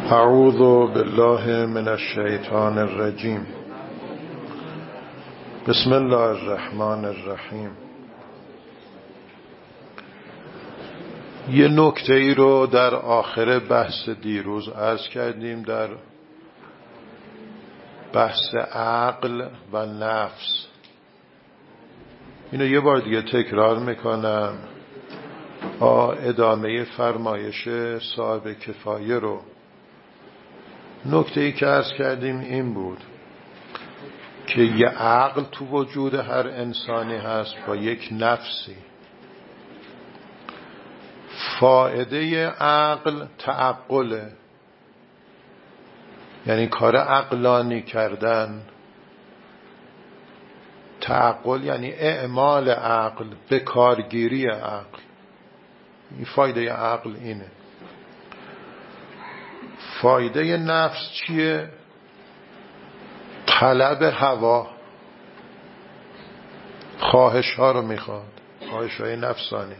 اعوذ بالله من الشیطان الرجیم. بسم الله الرحمن الرحیم. یه نکته ای رو در آخر بحث دیروز عرض کردیم، در بحث عقل و نفس. اینو یه بار دیگه تکرار میکنم. ادامه فرمایش صاحب کفایه رو. نکته ای که عرض کردیم این بود که یه عقل تو وجود هر انسانی هست با یک نفسی. فایده عقل تعقله، یعنی کار عقلانی کردن. تعقل یعنی اعمال عقل، به کارگیری عقل. این فایده عقل اینه. فایده نفس چیه؟ طلب هوا، خواهش ها رو میخواد، خواهش های نفسانی.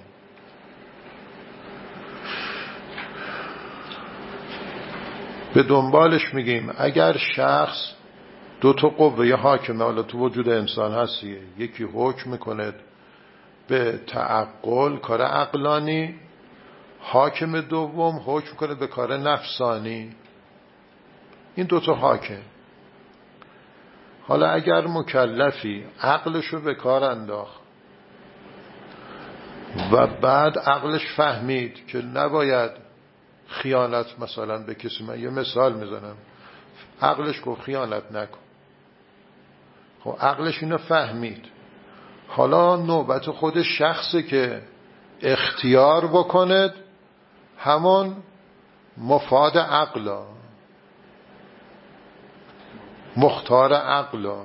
به دنبالش میگیم اگر شخص دو تا قوه حاکمه، حالا تو وجود انسان هستیه، یکی حکم میکنه به تعقل، کار عقلانی، حاکم دوم حکم میکنه به کار نفسانی. این دو تا حاکم. حالا اگر مکلفی عقلشو به کار انداخت و بعد عقلش فهمید که نباید خیانت مثلا به کسی، من یه مثال میزنم، عقلش گفت خیانت نکن. خب عقلش اینو فهمید. حالا نوبت خود شخصه که اختیار بکند همون مفاد عقلا، مختار عقلا.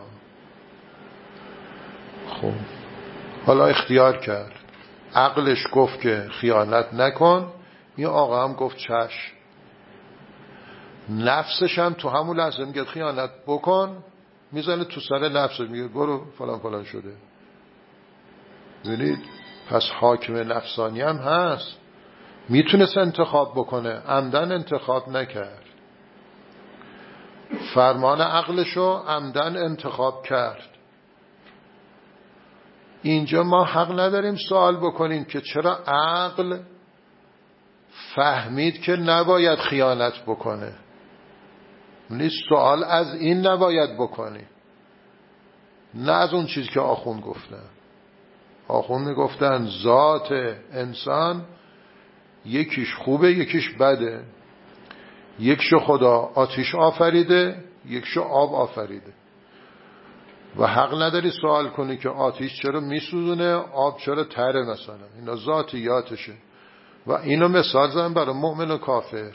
خب حالا اختیار کرد، عقلش گفت که خیانت نکن، این آقا هم گفت چشم. نفسش هم تو همون لحظه میگه خیانت بکن، میزنه تو سر نفسش، میگه برو فلان فلان شده. ببینید، پس حاکم نفسانی هم هست، میتونست انتخاب بکنه، عمدن انتخاب نکرد. فرمان عقلشو عمدن انتخاب کرد. اینجا ما حق نداریم سوال بکنیم که چرا عقل فهمید که نباید خیانت بکنه. نیست سوال از این نباید بکنی، نه از اون چیزی که آخوند گفتن. آخوند میگفتن ذات انسان یکیش خوبه یکیش بده، یکشو خدا آتش آفریده یکشو آب آفریده و حق نداری سوال کنی که آتش چرا میسوزونه آب چرا تره. مثلا اینا ذاتیاتشه و اینو مثال زدن برای مؤمن و کافر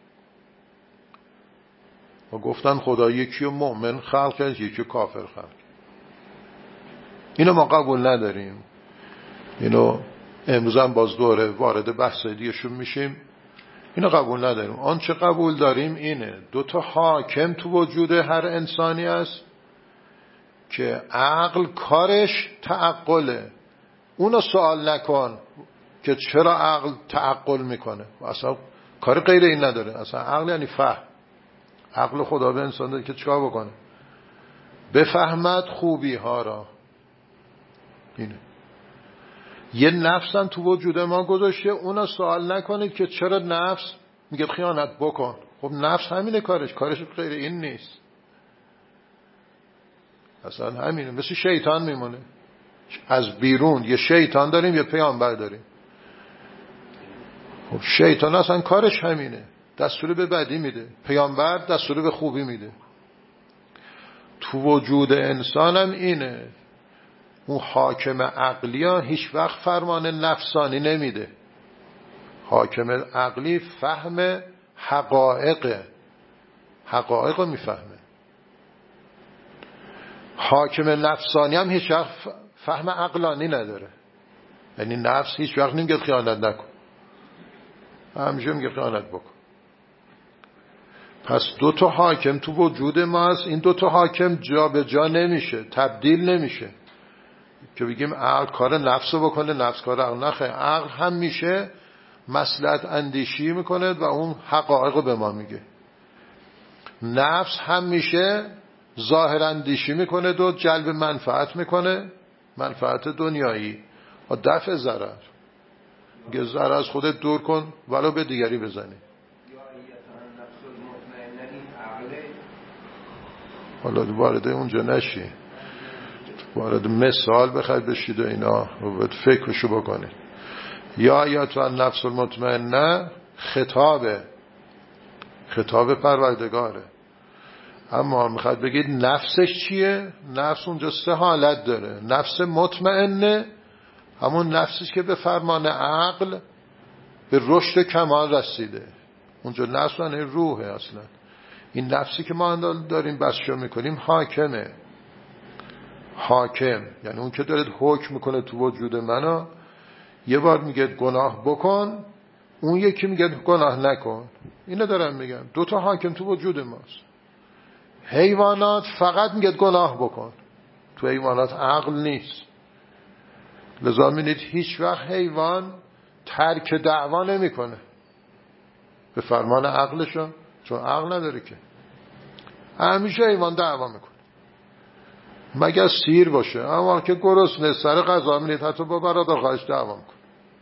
و گفتن خدا یکی و مؤمن خلق کرد یکی کافر خلق. اینو ما قبول نداریم. اینو امروز هم باز دوره وارد بحث دیگه‌شون میشیم. اینو قبول نداریم. آنچه قبول داریم اینه دو تا حاکم تو وجود هر انسانی است که عقل کارش تعقله. اونو سوال نکن که چرا عقل تعقل میکنه، اصلا کار غیر این نداره. اصلا عقل یعنی فهم. عقل خدا به انسان داده که چیکار بکنه؟ بفهمد خوبی ها را. اینه. یه نفس هم تو وجود ما گذاشته، اونا سوال نکنید که چرا نفس میگه خیانت بکن. خب نفس همینه، کارش غیر این نیست. اصلا همینه، مثل شیطان میمونه. از بیرون یه شیطان داریم یه پیامبر داریم. خب شیطان اصلا کارش همینه، دستور به بدی میده، پیامبر دستور به خوبی میده. تو وجود انسان هم اینه. اون حاکم عقلی ها هیچ وقت فرمان نفسانی نمیده. حاکم عقلی فهم حقایق رو میفهمه. حاکم نفسانی هم هیچ وقت فهم عقلانی نداره. یعنی نفس هیچ وقت نمیگه خیانت نکن، همیشه میگه خیانت بکن. پس دو تا حاکم تو وجود ما هست. این دو تا حاکم جا به جا نمیشه، تبدیل نمیشه که بگیم عقل کار نفس رو بکنه نفس کار عقل نخه. عقل هم میشه مصلحت اندیشی میکنه و اون حقایق رو به ما میگه. نفس همیشه ظاهر اندیشی میکنه و جلب منفعت میکنه، منفعت دنیایی و دفع ضرر. میگه ضرر از خودت دور کن ولو به دیگری بزنی. حالا وارد اونجا نشی، وارد مثال بخوای بشید و اینا و باید فکرشو بکنید. یا ایتها النفس المطمئنه خطاب پروردگاره. اما میخواد بگید نفسش چیه؟ نفس اونجا 3 حالت داره. نفس مطمئنه همون نفسش که به فرمان عقل به رشد و کمال رسیده. اونجا نفس یعنی روحه. اصلا این نفسی که ما داریم بسشو میکنیم حاکم یعنی اون که داره حکم میکنه تو وجود منو. یه بار میگه گناه بکن، اون یکی میگه گناه نکن. اینو دارم میگم، 2 تا حاکم تو وجود ماست. حیوانات فقط میگه گناه بکن، تو حیوانات عقل نیست. لذا می‌بینید هیچ وقت حیوان ترک دعوا نمیکنه به فرمان عقلشون، چون عقل نداره که. همیشه حیوان دعوا میکنه مگر سیر باشه. اما که گرسنه سر غذا می‌بینید حتی با برادر خواهش دعوا میکنه.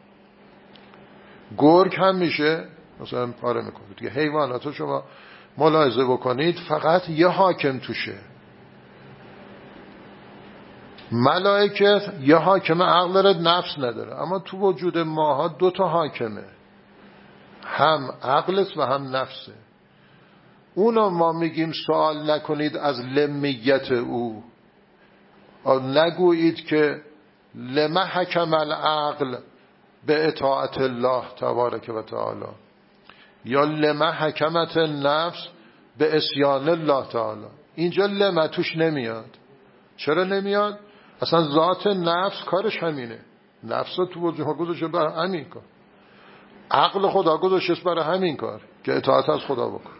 گرگ هم میشه مثلا پاره میکنه دیگه. حیواناتو شما ملاحظه بکنید فقط یه حاکم توشه. ملائکه یه حاکم عقل داره، نفس نداره. اما تو وجود ماها 2 تا حاکمه، هم عقل است و هم نفسه. اونو ما میگیم سوال نکنید از لمیت او، نگویید که لما حکم العقل به اطاعت الله تبارک و تعالی یا لما حکمت النفس به عصیان الله تعالی. اینجا لما توش نمیاد. چرا نمیاد؟ اصلا ذات نفس کارش همینه. نفس تو وجود گذاشته برای همین کار. عقل خدا گذاشته برای همین کار که اطاعت از خدا بکن.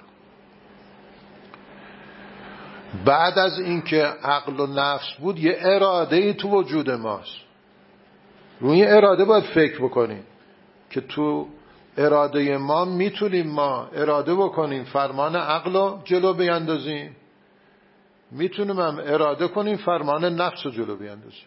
بعد از اینکه عقل و نفس بود یه اراده ای تو وجود ماست. روی اراده باید فکر بکنیم که تو اراده ما میتونیم ما اراده بکنیم فرمان عقل رو جلو بیندازیم، میتونیم هم اراده کنیم فرمان نفس رو جلو بیندازیم.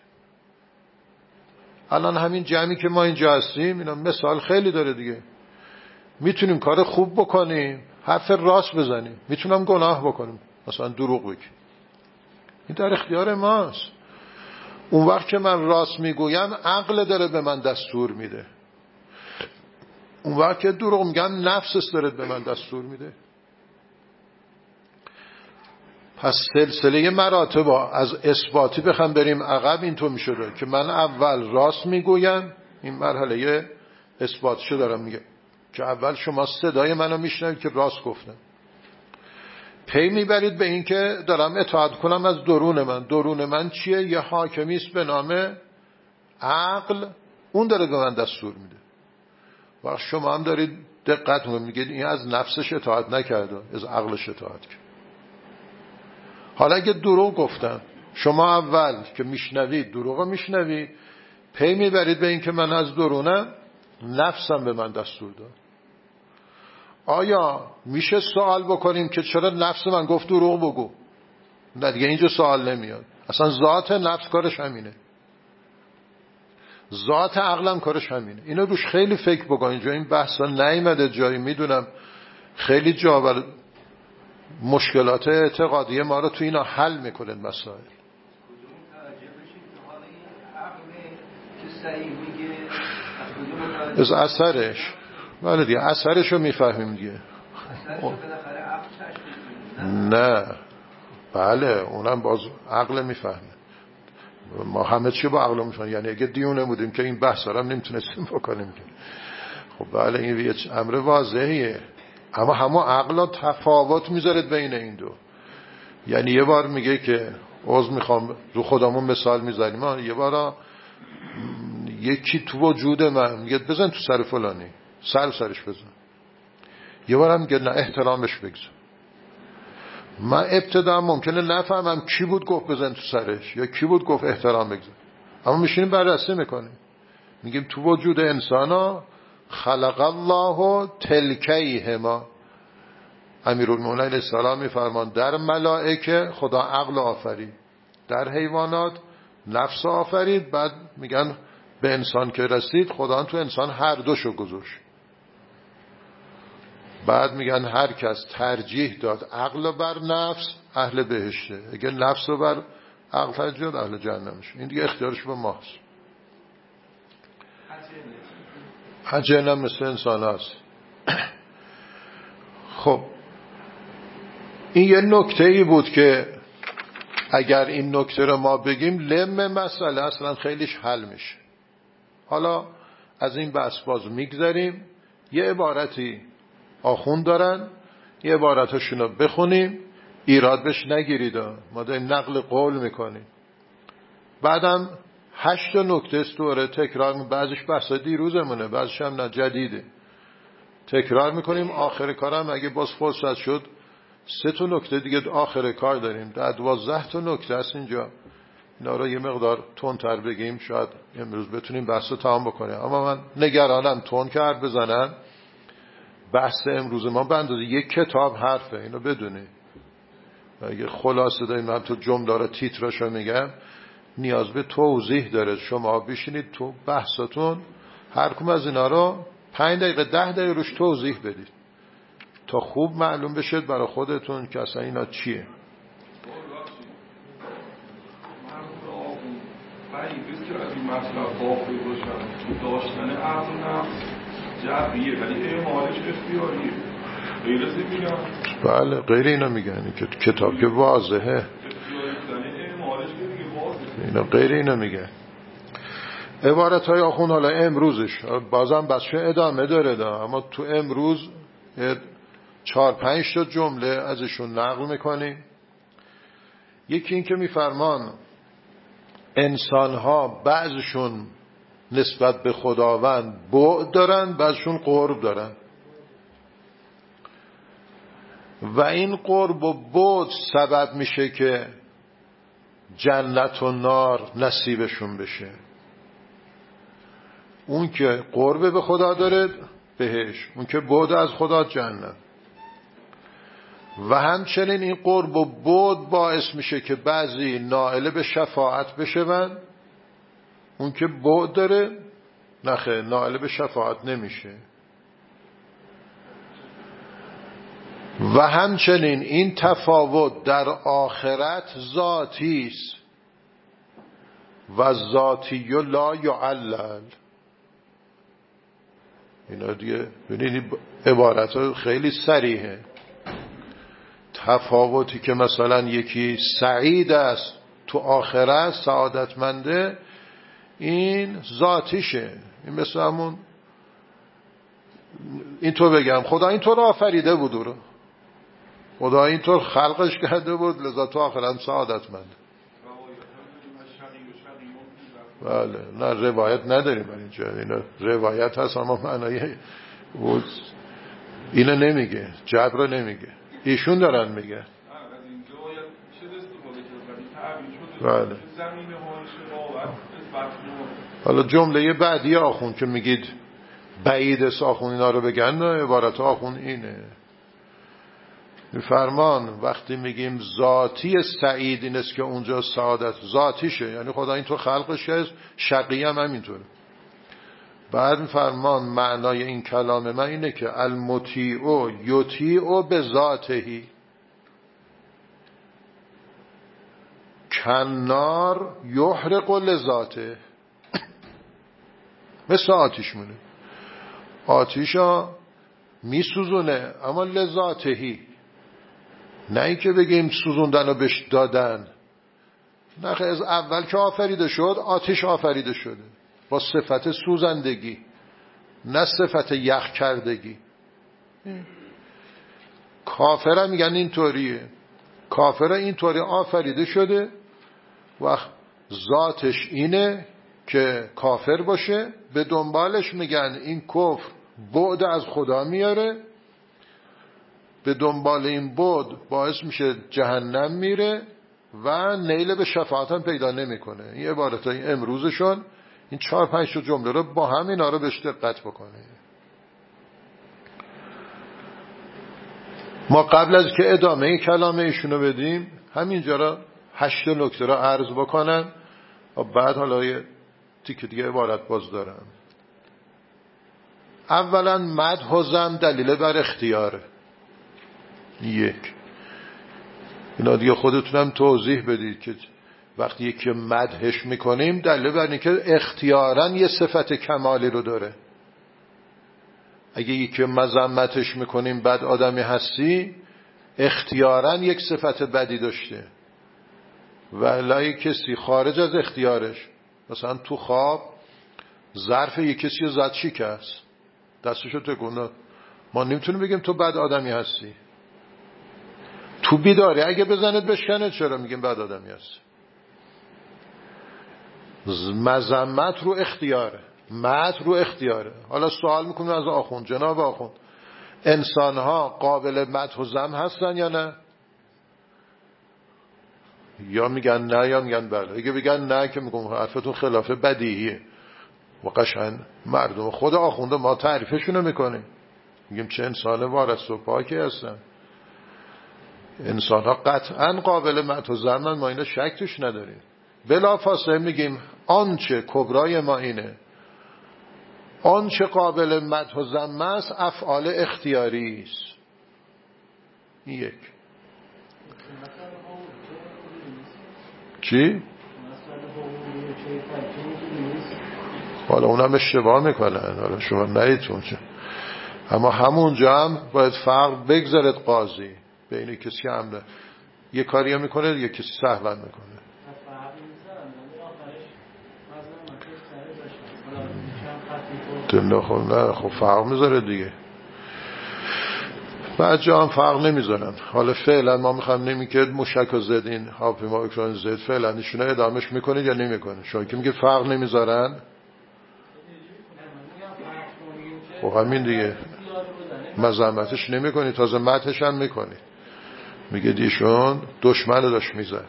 الان همین جمعی که ما اینجا هستیم اینا مثال خیلی داره دیگه. میتونیم کار خوب بکنیم، حرف راست بزنیم، میتونم گناه بکنیم، مثلا دروغ بگیم. این در اختیار ماست. اون وقت که من راست میگویم عقل داره به من دستور میده. اون وقت که دروغ میگم نفسش داره به من دستور میده. پس سلسله مراتب از اثباتی بخوام بریم عقب اینطور میشده که من اول راست میگویم. این مرحله اثباتشو دارم میگه که اول شما صدای منو میشنوید که راست گفتم. پی میبرید به این که دارم اطاعت کنم از درون من چیه؟ یه حاکمی است به نام عقل، اون داره به من دستور میده. و شما هم دارید دقت میگید این از نفسش اطاعت نکرده، از عقلش اطاعت کرد. حالا اگه دروغ گفتم، شما اول که میشنوید دروغ میشنوید، پی میبرید به این که من از درونم نفسم به من دستور داد. آیا میشه سوال بکنیم که چرا نفس من گفت دروغ بگو؟ نه دیگه اینجا سوال نمیاد. اصلا ذات نفس کارش همینه، ذات عقلم کارش همینه. اینو روش خیلی فکر بکن. اینجا این بحثا نیامده جایی، میدونم خیلی جا بر مشکلات اعتقادی ما رو تو اینا حل میکنه مسائل. از اثرش ولی دیگه اثرش رو میفهمیم دیگه. نه بله اونم باز عقل میفهمه. ما همه چی با عقل میفهمیم. یعنی اگه دیونه بودیم که این بحث رو هم نمیتونستیم بکنیم. خب بله این یه امر واضحیه. اما همه عقل تفاوت میذارد بین این دو. یعنی یه بار میگه که عوض میخوام رو خودمون مثال میذاریم، یه بار یکی تو وجود من میگه بزن تو سر فلانی، سرش بزن. یه بارم میگه نه احترامش بگذار. من ابتدا ممکنه نفهمم کی بود گفت بزن تو سرش یا کی بود گفت احترام بگذار. اما میشینیم بررسی میکنیم، میگیم تو وجود انسانا خلق الله تلکیهما، امیرالمومنین علیه السلام میفرمان در ملائکه خدا عقل آفرید، در حیوانات نفس آفرید، بعد میگن به انسان که رسید خدا تو انسان هر دوشو گذاشت. بعد میگن هر کس ترجیح داد عقل بر نفس اهل بهشته، اگه نفس رو بر عقل ترجیح داد اهل جهنمش. این دیگه اختیارش به ماست. حجین هم مثل انسان هست. خب این یه نکته ای بود که اگر این نکته رو ما بگیم لم مسئله اصلا خیلیش حل میشه. حالا از این بحث باز میگذاریم، یه عبارتی آخوند دارن، یه عبارتاشون رو بخونیم، ایراد بهش نگیرید، ما داریم نقل قول میکنیم. بعدم 8 نکته است دوره تکرار، بعضیش بحث دیروزمونه، بعضیش هم نه جدیده، تکرار میکنیم. آخر کارم اگه باز فرصت شد 3 نکته دیگه آخر کار داریم، 12 نکته است اینجا. اینا رو یه مقدار تندتر بگیم، شاید امروز بتونیم بحث رو تمام بکنیم. اما من نگرانم تند که حرف بزنن. بحث امروز ما به اندازه یک کتاب حرفه، اینو بدونی. اگه خلاصه داریم، من تو جمله رو تیتراشو میگم، نیاز به توضیح داره. شما بشینید تو بحثاتون هر کدوم از اینا رو 5 دقیقه 10 دقیقه روش توضیح بدید تا خوب معلوم بشه برای خودتون که اصلا اینا چیه. بعید که از این مطلب واقعی باشن تو داشتن عقل نفس جبریه ولی اعمالش اختیاریه. غیر از این میگن؟ بله غیر اینا میگن که کتاب که واضحه، اینا غیر اینا میگن. عبارت های آخون حالا امروزش بازم بچه ادامه داره اما تو امروز 4-5 تا جمله ازشون نقل میکنیم. یکی این که میفرمان انسان ها بعضشون نسبت به خداوند بعد دارن، بعضشون قرب دارن و این قرب و بعد سبب میشه که جنت و نار نصیبشون بشه. اون که قرب به خدا داره بهش، اون که بعد از خدا جنت. و همچنین این قرب و بعد باعث میشه که بعضی نائل به شفاعت بشون، اون که بعد داره نخه نائل به شفاعت نمیشه. و همچنین این تفاوت در آخرت ذاتی است و ذاتی لا یعلل. اینا دیگه ببینید عبارت خیلی صریحه. تفاوتی که مثلا یکی سعید است تو آخرت سعادتمنده، این ذاتیشه. این مثل همون اینطور بگم خدا اینطور آفریده بود رو، خدا اینطور خلقش کرده بود لذا تو آخرت سعادتمند. بله نه روایت نداریم اینجا، اینا روایت هست اما معنای اینو نمیگه، جبر نمیگه، ایشون دارن میگه. بله. حالا جمله بعدی آخون که میگید بعید آخون اینا رو بگن، عبارت آخون اینه. فرمان وقتی میگیم ذاتی سعید این است که اونجا سعادت ذاتیشه، یعنی خدا اینطور خلقش کرد، شقی هم همینطوره. بعد فرمان معنای این کلام من اینه که المطیع یطیع به ذاتهی کنار یحرق لذاته. مثل آتیش مونه، آتیشا میسوزونه اما لذاتهی، نه این که بگیم سوزوندن و بهش دادن. نه از اول که آفریده شد آتش آفریده شده با صفت سوزندگی، نه صفت یخ کردگی. کافر میگن اینطوریه، کافر اینطوری آفریده شده و ذاتش اینه که کافر باشه، به دنبالش میگن این کفر بعد از خدا میاره، به دنبال این بعد باعث میشه جهنم میره و نیل به شفاعت هم پیدا نمیکنه. این عبارتای امروزشون این 4-5 جمله رو با هم اینا رو بهش دقت بکنه. ما قبل از که ادامه کلام ایشونو بدیم همینجا را 8 نکته را عرض بکنم و بعد حالا یه تیکه دیگه عبارت باز دارم. اولا مدح و ذم دلیل بر اختیاره. یک، اینا دیگه خودتونم توضیح بدید که وقتی یکی مدحش میکنیم دلیل بر اینه که اختیاراً یه صفت کمالی رو داره. اگه یکی مذمتش میکنیم بد آدمی هستی، اختیاراً یک صفت بدی داشته. ولی کسی خارج از اختیارش، مثلا تو خواب ظرف یک کسی رو زد شکست، دستشو تکون داد، ما نمیتونیم بگیم تو بد آدمی هستی. تو بیداری اگه بزنت بشکنه چرا میگیم بد آدمی هستی؟ مذمت رو اختیاره، مدح رو اختیاره. حالا سوال میکنم از آخوند، جناب آخوند، انسان ها قابل مدح و ذم هستن یا نه؟ یا میگن نه یا میگن بله. اگه بگن نه که میگم حرفتون خلاف بدیهیه و قشنگ مردم خود آخونده ما تعریفشونو میکنیم، میگیم چه انسان وارث و پاکی هستن. انسان ها قطعا قابل مدح و ذم، ما اینا شک توش نداریم. بلا فاصله میگیم آنچه کبرای ما اینه، آنچه قابل مدح و ذم است افعال اختیاری است. یک. چی؟ حالا اونم اشتباه میکنن، حالا شما نهیتون چه، اما همونجا هم باید فرق بگذارد قاضی بین کسی که عمده یه کاری هم میکنه یه کسی سهوا میکنه. خب فرق میذاره دیگه، بعد جا هم فرق نمیذارن. حالا فعلا ما میخوام نمیگه موشک و زدین هاپیما اکران زد، فعلا ایشونه ادامش میکنید یا نمیکنید؟ شما که میگه فرق نمیذارن، خب همین دیگه، مذمتش نمیکنید، تازه مدحش هم میکنید، میگه دیشون دشمن داشت میزد.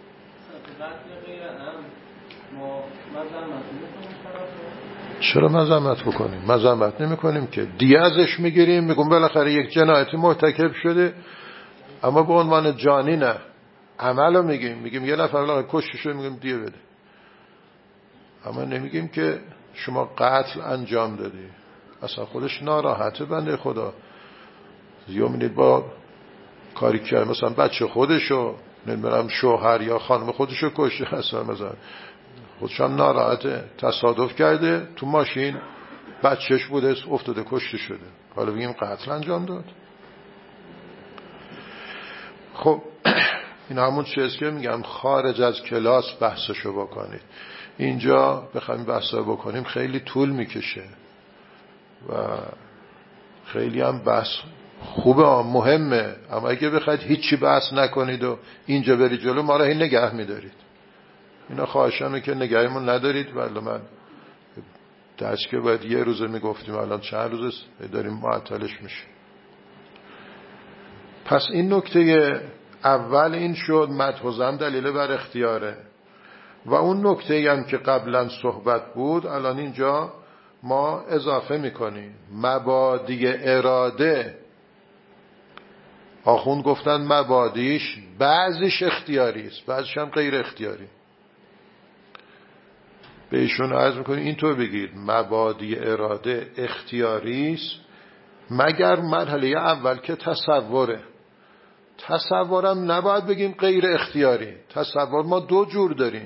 چرا مذمت بکنیم؟ مذمت نمی کنیم که، دیه ازش میگیریم، میگم بالاخره یک جنایتی مرتکب شده، اما به عنوان جانی نه، عملو میگیم یه نفر بالاخره کشته شده میگیم دیه بده، اما نمیگیم که شما قتل انجام دادی. اصلا خودش ناراحته بنده خدا، یا میدید با کاری کرد مثلا بچه خودشو نمیدونم شوهر یا خانم خودشو کشته، اصلا مثلا خودش هم ناراحته، تصادف کرده تو ماشین بچهش بوده افتاده کشته شده، حالا بگیم قتل انجام داد. خب این همون چیزی که میگم خارج از کلاس بحثشو بکنید. اینجا بخوایم بحثا بکنیم خیلی طول میکشه و خیلی هم بحث خوبه مهمه، اما اگه بخواید هیچی بحث نکنید و اینجا برید جلو ما را هی نگه میدارید. اینا خواهشانه که نگهمون ندارید، ولی من درست که باید یه روزه میگفتیم الان چند روزه داریم معطلش میشه. پس این نکته اول این شد، مدح و ذم دلیل بر اختیاره. و اون نکته هم که قبلا صحبت بود الان اینجا ما اضافه میکنیم، مبادی اراده. آخوند گفتن مبادیش بعضیش اختیاری است، بعضیش هم غیر اختیاری. به ایشون عرض میکنیم اینطور بگید مبادی اراده اختیاری است مگر مرحله اول که تصوره. تصورم نباید بگیم غیر اختیاری. تصور ما دو جور داریم،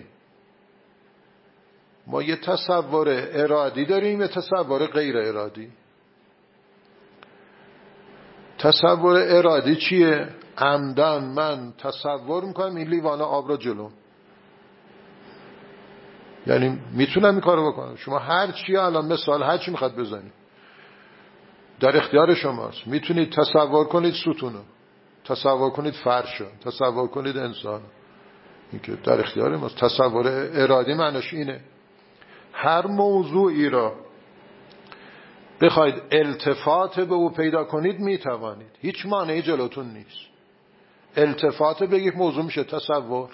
ما یه تصور ارادی داریم، یه تصور غیر ارادی. تصور ارادی چیه؟ عمدن من تصور میکنم این لیوان آب را جلوم، یعنی میتونم این کارو بکنم. شما هر چی الان مثال هر چی میخواد بزنید در اختیار شماست. میتونید تصور کنید ستونو، تصور کنید فرشو، تصور کنید انسان، این که در اختیار ماست. تصور ارادی معنیش اینه هر موضوعی را بخواید التفات به او پیدا کنید میتوانید، هیچ مانعی جلوتون نیست. التفات به یک موضوع میشه تصور.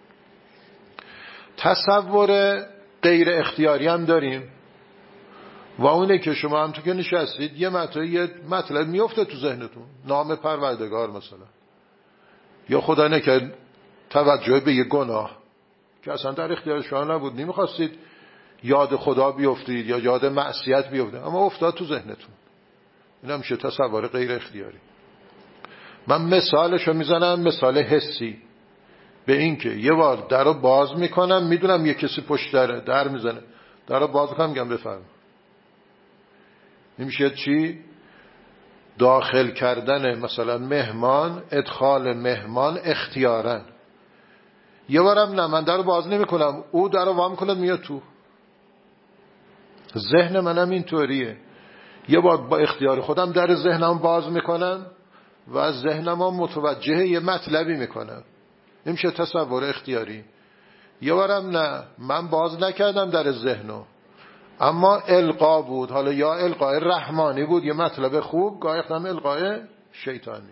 تصور غیر اختیاری هم داریم، و اونه که شما هم تو که نشستید یه مطلب میفته تو ذهنتون، نام پروردگار مثلا، یا خدا نکرد توجه به یه گناه که اصلا در اختیار شما نبود، نمیخواستید یاد خدا بیفتید یا یاد معصیت بیفتید، اما افتاد تو ذهنتون. این هم میشه تصور غیر اختیاری. من مثالشو میزنم، مثال حسی، به این که یه بار در رو باز میکنم، میدونم یه کسی پشت در میزنه، در رو باز کنم، میگم بفرما. این میشه چی؟ داخل کردن مثلا مهمان، ادخال مهمان اختیارن. یه بارم نه، من در رو باز نمیکنم، او در رو وا میکنه میاد تو. ذهن منم اینطوریه، یه بار با اختیار خودم در ذهنم باز میکنم و ذهنم هم متوجه یه مطلبی میکنم. این میشه تصور اختیاری. یه بارم نه، من باز نکردم در ذهنو، اما القا بود، حالا یا القای رحمانی بود، یه مطلب خوب، گاهی هم القای شیطانی.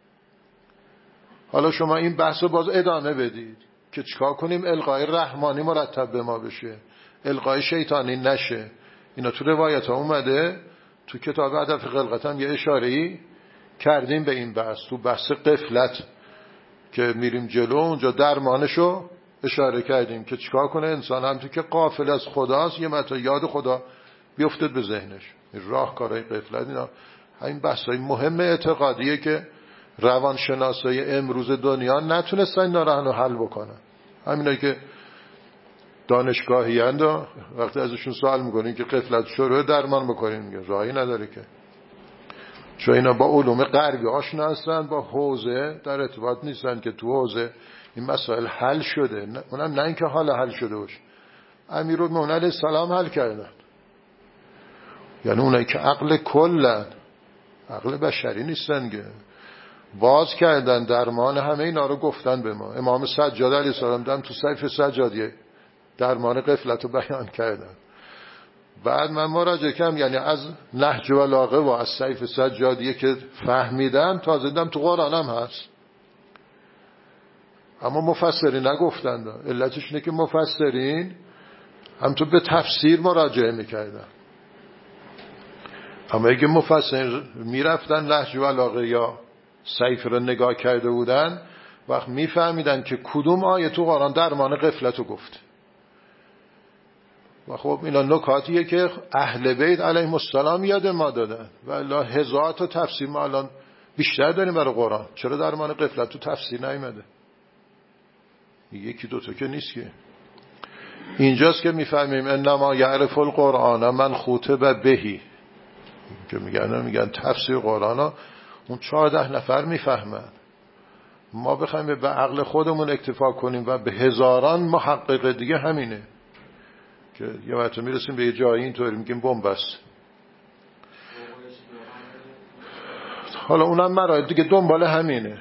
حالا شما این بحث رو باز ادامه بدید که چیکار کنیم القای رحمانی مرتب به ما بشه، القای شیطانی نشه. اینا تو روایت ها اومده، تو کتاب ادب خلقت هم یه اشاره‌ای کردیم به این بحث، تو بحث غفلت که میریم جلو اونجا درمانشو اشاره کردیم که چیکار کنه انسان هم تو که غافل از خداست یه مطلب یاد خدا بیفتد به ذهنش. راهکارهای غفلت، اینا همین بحثای مهم اعتقادیه که روانشناسای امروز دنیا نتونستن اینا رو حل بکنن. همینایی که دانشگاهی اند وقتی ازشون سوال میکنین که غفلت شروع درمان بکنین، میگه راهی نداره که، چون اینا با علوم غربی آشنا هستن، با حوزه در ارتباط نیستن که تو حوزه این مسائل حل شده. اونم نه اینکه حالا حل شده باشه، امیرالمومنین علیه السلام حل کردن. یعنی اونایی که عقل کلن، عقل بشری نیستن، که باز کردن درمان همه اینا رو گفتن به ما. امام سجاد علیه السلام دم تو سیف سجادیه درمان غفلت رو بیان کردن. بعد من مراجعه کردم، یعنی از نهج البلاغه و از سیف سجادیه که فهمیدم، تازه دیدم تو قرآن هم هست، اما مفسرین نگفتن. علتش اینه که مفسرین هم تو به تفسیر مراجعه میکردن، اما اگه مفسرین میرفتن نهج البلاغه یا سیف رو نگاه کرده بودن، وقت میفهمیدن که کدوم آیه تو قرآن درمان غفلت رو گفت. و خب اینا نکاتیه که اهل بیت علیهم السلام یاد ما دادن، و الا هزار تا تفسیر ما الان بیشتر داریم برای قرآن. چرا درمان غفلت تو تفسیر نیامده؟ یکی دوتا که نیست که. اینجاست که میفهمیم انما یعرف القرآن من خاطب بهی، که میگن تفسیر قرآن ها اون 14 نفر میفهمن. ما بخوایم به عقل خودمون اکتفا کنیم و به هزاران محقق دیگه همینه که یه وقت میرسیم به یه جایی اینطوری میگیم بنبست. حالا اونم مراحل دیگه دنبال همینه.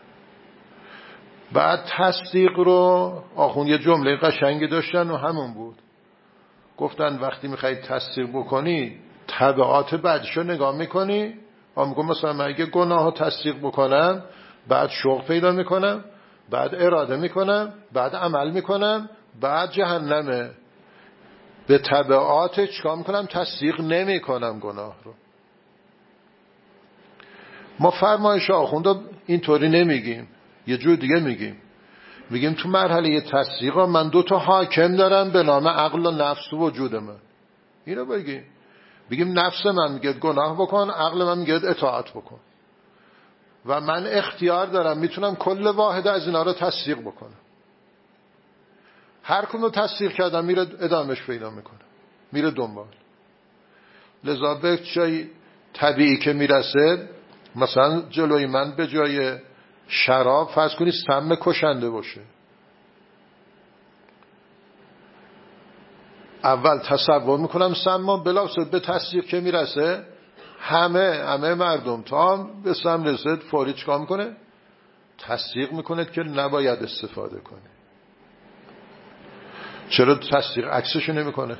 بعد تصدیق رو آخوند یه جمله قشنگی داشتن و همون بود، گفتن وقتی میخوایی تصدیق بکنی تبعات بعدشو نگاه میکنی. میگم مثلا من اگه گناه رو تصدیق بکنم، بعد شوق پیدا میکنم، بعد اراده میکنم، بعد عمل میکنم، بعد جهنمه. به تبعات چیکار میکنم؟ تصدیق نمیکنم گناه رو. ما فرمایش آخوند اینطوری نمیگیم، یه جور دیگه میگیم تو مرحله تصدیق من 2 تا حاکم دارم به نام عقل و نفس و وجود من. اینو بگیم نفس من میگه گناه بکن، عقل من میگه اطاعت بکن، و من اختیار دارم میتونم کل واحد از اینا رو تصدیق بکنم. هر کدوم رو تصدیق کردم میره ادامش پیدا میکنه، میره دنبال. لذا به چای طبیعی که میرسه، مثلا جلوی من به جای شراب فرض کنی سم کشنده باشه، اول تصور میکنم سم، بلافاصله به تصدیق که میرسه همه مردم تا به سم رسید فوری چیکار میکنه؟ تصدیق میکنه که نباید استفاده کنه. چرا تصدیق عکسشو نمیکنه؟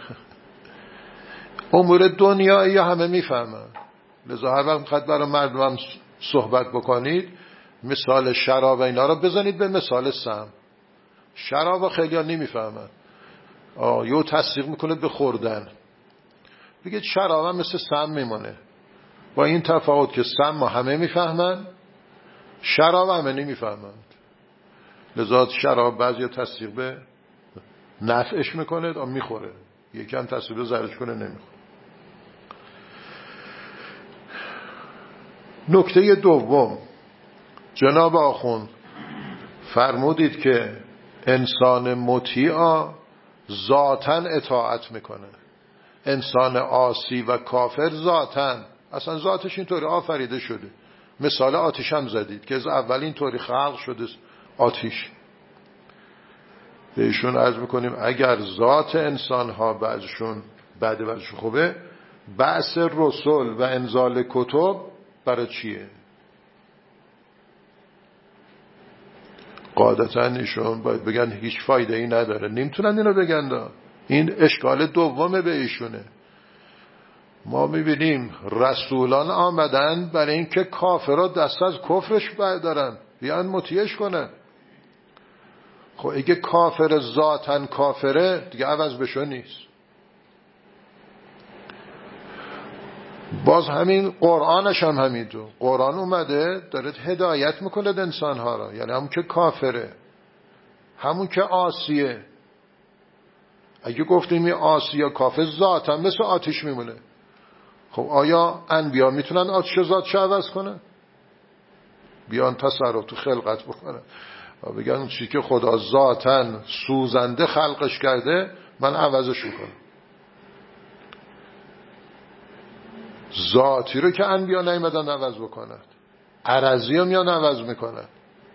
امور دنیایی همه میفهمن. لذا هر وقت میخواد برای مردم صحبت بکنید، مثال شراب اینا رو بزنید به مثال سم. شراب خیلی ها نمیفهمن، یه تصدیق میکنه به خوردن، بگید شراب هم مثل سم میمونه، با این تفاوت که سم همه میفهمن، شراب همه نمیفهمند. لذا شراب بعضی تصدیق به نفعش میکنه و میخوره، یکی هم تصدیق به ضررش کنه نمیخوره. نکته دوم، جناب آخوند فرمودید که انسان مطیع ذاتاً اطاعت میکنه، انسان عاصی و کافر ذاتاً، اصلا ذاتش اینطوری آفریده شده. مثال آتش هم زدید که از اول اینطوری خلق شده آتش. بهشون عرض میکنیم اگر ذات انسان ها بعضشون بده بعضشون خوبه، بعث رسول و انزال کتب برای چیه؟ قاعدتا ایشون باید بگن هیچ فایده ای نداره، نمیتونن اینو بگن دا. این اشکال دومه به ایشونه. ما میبینیم رسولان آمدن برای اینکه کافرها دست از کفرش بردارن، بیان مطیعش کنن. خب اگه کافر ذاتن کافره دیگه عوض بشو نیست. باز همین قرآنش هم همینطور، قرآن اومده داره هدایت میکنه انسانها را، یعنی همون که کافره، همون که عاصیه. اگه گفتیم این عاصی یا کافر ذاتن مثل آتش میمونه، خب آیا انبیا میتونن آتش ذاتش عوض کنن؟ بیان تصرف تو خلقت بکنن و بگن اون چیزی که خدا ذاتن سوزنده خلقش کرده من عوضش میکنم. ذاتی رو که انبیا نیومدن عوض بکنن، عرضی رو میان عوض میکنن.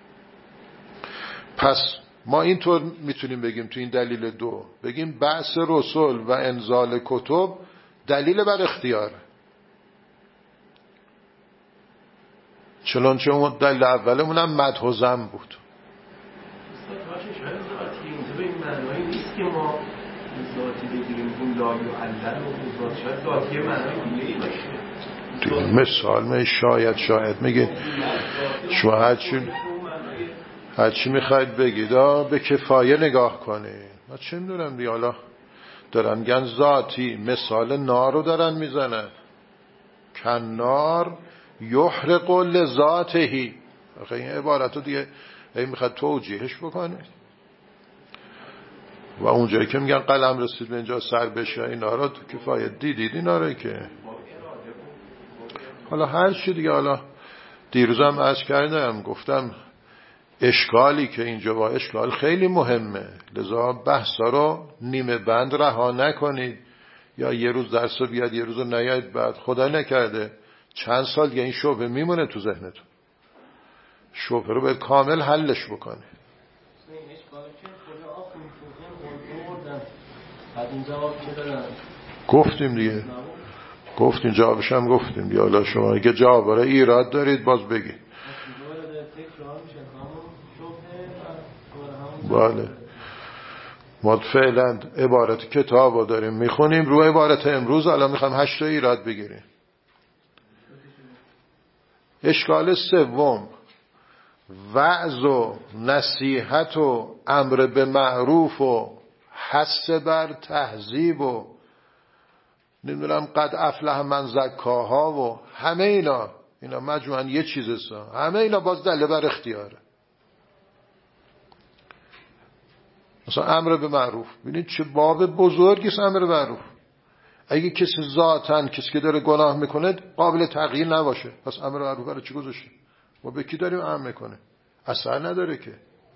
پس ما اینطور میتونیم بگیم تو این دلیل دو، بگیم بعث رسول و انزال کتب دلیل بر اختیار، چنانچه اون دلیل اولمون هم مدح و ذم بود. این معنایی نیست که ما ذاتی بگیریم اون لا یعلل و ذات، شاید ذاتی معنای دیگه ای باشه. مثال شاید میگه شما هرچی میخواید بگید به کفایه نگاه کنید. ما چه میدونم دیگه، حالا دارن گن ذاتی، مثال نار رو دارن میزنن، کنار یحرق لذاته. آخه این عبارت رو دیگه میخواد توجیهش بکنید. و اونجایی که میگن قلم رسید به اینجا سر بشه، اینا رو تو کفایه دیدید اینا رو که حالا هر چی دیگه. حالا دیروزم عرض کردم گفتم اشکالی که اینجا با اشکال خیلی مهمه، لذا بحثا رو نیمه بند رها نکنید، یا یه روز درس بیاد یه روز نیاید، بعد خدا نکرده چند سال دیگه این شبهه میمونه تو ذهنتون. شبهه رو باید کامل حلش بکنید. گفتیم دیگه، گفتیم جوابش هم گفتیم دیگه. حالا شما اگه جواب را ایراد دارید باز بگید. بله ما فعلا عبارت کتاب رو داریم میخونیم، رو عبارت امروز الان میخوام 8 ایراد بگیریم. اشکال سوم، وعظ و نصیحت و امر به معروف و حث بر تهذیب و نمیدونم قد افلح من زکاها و همه اینا مجموعاً یه چیز است. همه اینا باز دلیل بر اختیاره. مثلا امر به معروف، ببینید چه باب بزرگی است امر به معروف. اگه کسی ذاتاً کسی که داره گناه میکنه قابل تغییر نباشه، پس امر به معروف برای چی گذاشته؟ ما به کی داریم امر میکنه؟ اثر نداره که.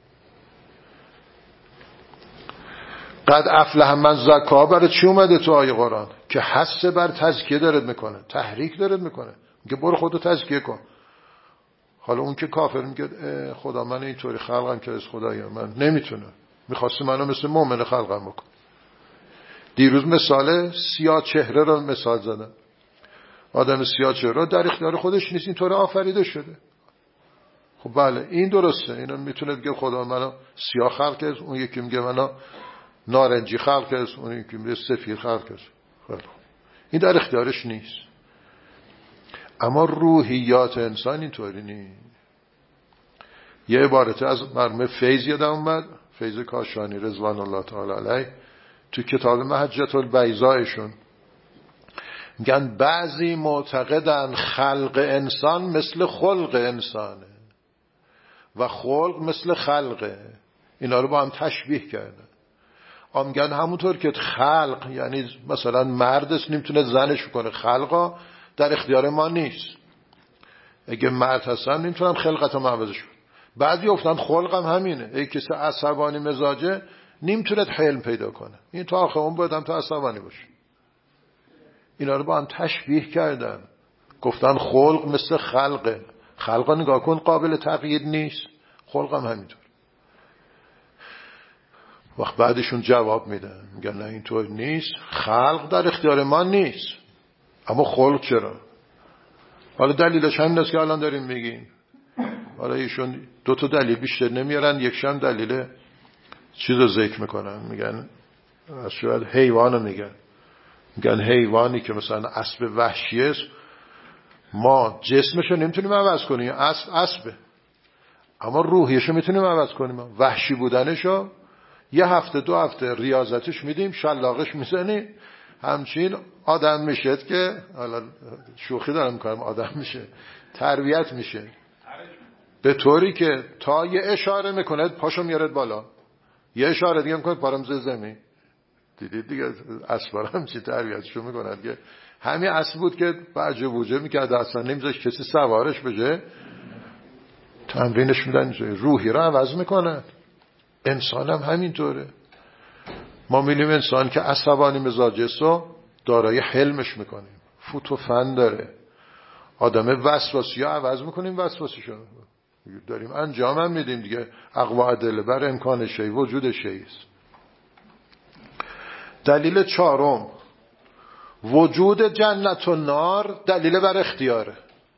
قد افلح من زکا برای چی اومده تو آیه قرآن؟ که حث بر تزکیه دارد میکنه، تحریک دارد میکنه، میگه برو خودتو تزکیه کن. حالا اون که کافر میگه خدا من اینطوری خلقم که از خدایا من نمیتونم، میخواستی منو مثل مؤمن خلقم بکن. دیروز مثال سیاه چهره رو مثال زدم. آدم سیاه چهره در اختیار خودش نیست، اینطور آفریده شده. خب بله این درسته، اینو میتونه بگه خدا منو سیاه خلق کرد، اون یکی میگه منو نارنجی خلق کرد، اون یکی میگه سفید خلق کرد. این در اختیارش نیست. اما روحیات انسان اینطوری نیست. یه عبارت از مرحوم فیض یادم اومد، فیض کاشانی رضوان الله تعالی علیه، تو کتاب محجة البیضایشون میگن بعضی معتقدن خلق انسان مثل خلق انسانه و خلق مثل خلقه. اینا رو با هم تشبیه کردن. میگن همونطور که خلق یعنی مثلا مردش نمیتونه زنش کنه، خلقا در اختیار ما نیست. اگه مرد هستن نمیتونم خلقت ما عوضش کنم. بعضی افتن خلقم همینه. اگه کسی عصبانی مزاجه نمیتونه حلم پیدا کنه. این تا آخر اون بودم تا عصبانی باشه. اینا رو با هم تشبیه کردن. گفتن خلق مثل خلقه. خلقا نگاه کن قابل تغییر نیست، خلقم همینطور. وقت بعدشون جواب میدن میگن نه اینطور نیست، خلق در اختیار ما نیست، اما خلق چرا؟ حالا دلیلش همین است که الان داریم میگیم. حالا ایشون 2 تا دلیل بیشتر نمیارن، یکشم دلیل چیز رو ذکر میکنن، میگن شاید حیوانو میگن حیوانی که مثلا اسب وحشی است ما جسمشو نمیتونیم عوض کنیم، اسبه، اما روحیشو میتونیم عوض کنیم. وحشی بودنشو 1 هفته 2 هفته ریاضتش میدیم، شلاقش میزنیم، همچین آدم میشه که حالا شوخی دارم میکنم، آدم میشه، تربیت میشه به طوری که تا یه اشاره میکنه پاشو میارد بالا، یه اشاره دیگه میکنه پارم زمین. دیدید دیگه اسبا هم چی تربیتشو میکنن که همین اسب بود که بعجه بوجه میکرد، اصلا نمیذاش کسی سوارش بشه، تمرینش میدن، روحی رو عوض میکنن. انسان هم همینطوره. ما می‌بینیم انسان که عصبانی مزاجه رو دارای حلمش میکنیم، فوت و فن داره. آدم وسواسی ها عوض میکنیم، وسواسیشو داریم انجام هم میدیم دیگه. اقوا ادله بر امکان شی وجود شی است. دلیل 4 وجود جنت و نار دلیل بر اختیاره.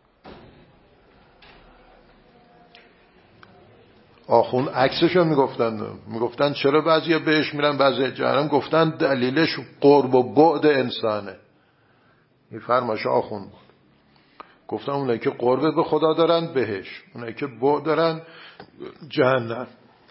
آخون عکسشو میگفتن چرا بعضیا بهش میرن بعضی جهنم؟ گفتن دلیلش قرب و بعد انسانه. این فرمایش آخون بود. گفتن اونایی که قرب به خدا دارن بهش، اونایی که بعد دارن جهنم.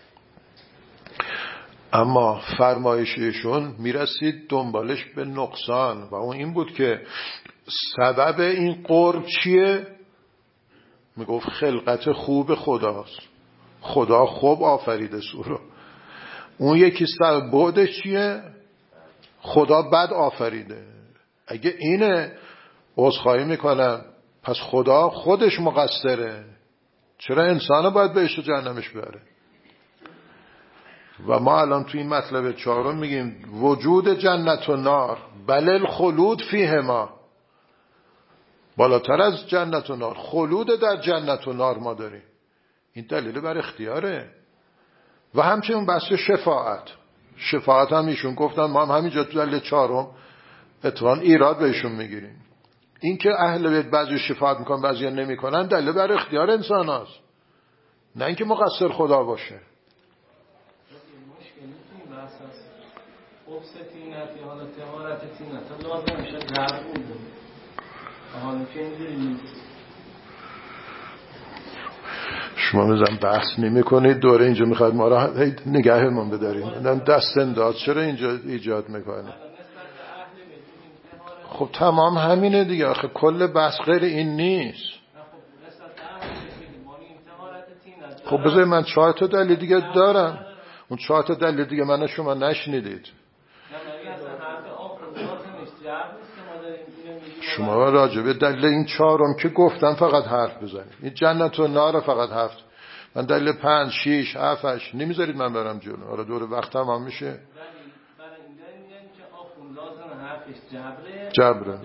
اما فرمایششون میرسید دنبالش به نقصان و اون این بود که سبب این قرب چیه؟ میگفت خلقت خوب خداست، خدا خوب آفریده سورو. اون یکی سبب بعدش چیه؟ خدا بد آفریده. اگه اینه عذرخواهی میکنم، پس خدا خودش مقصره. چرا انسانو باید بهش جهنمش بره؟ و ما الان توی این مطلب 4 میگیم وجود جنت و نار بل الخلود فیهما، بالاتر از جنت و نار خلود در جنت و نار ما داریم. این دلیل بر اختیاره. و همچنین بحث شفاعت هم ایشون گفتن، ما هم همینجا تو دلیل 4 اتفاقا ایراد بهشون میگیریم. این که اهل بیت بعضی شفاعت میکنن بعضی نمیکنن دلیل بر اختیار انسان هست، نه اینکه مقصر خدا باشه. شما میزن بحث نمی کنید دوره اینجا میخواد ما را نگهمون بداریم. دست انداز چرا اینجا ایجاد میکنه؟ خب تمام همینه دیگه. آخه کل بحث غیر این نیست. خب بذاری من 4 تا دلیل دیگه دارم. اون 4 تا دلیل دیگه من شما نشنیدید. شما راجع به دلیل این 4 که گفتم فقط حرف بزنید. این جنت و نار فقط حرف. من دلیل 5 6 7 8 نمیذارید من برم جلو. آره دور وقت تمام میشه. جبره.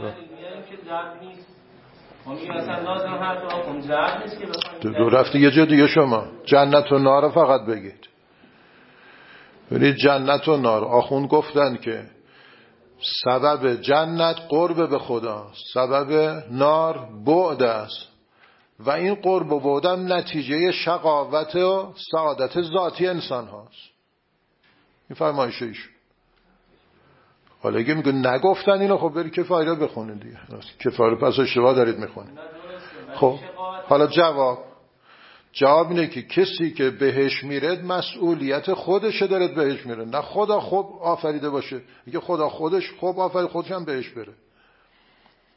دو رفته یه جا دیگه. شما جنت و نار فقط بگید. ببینید جنت و نار آخوند گفتن که سبب جنت قرب به خدا، سبب نار بعد است و این قرب و بعد هم نتیجه شقاوت و سعادت ذاتی انسان هاست. این فرمایش ایشون. حالا اگه میگه نگفتن اینو، خب بری کفایه رو بخونید دیگه. کفایه پس اشتباه دارید میخونید. خب حالا جواب اینه که کسی که بهش میرد مسئولیت خودشه دارد بهش میره، نه خدا خوب آفریده باشه. اگه خدا خودش خوب آفرید خودش هم بهش بره.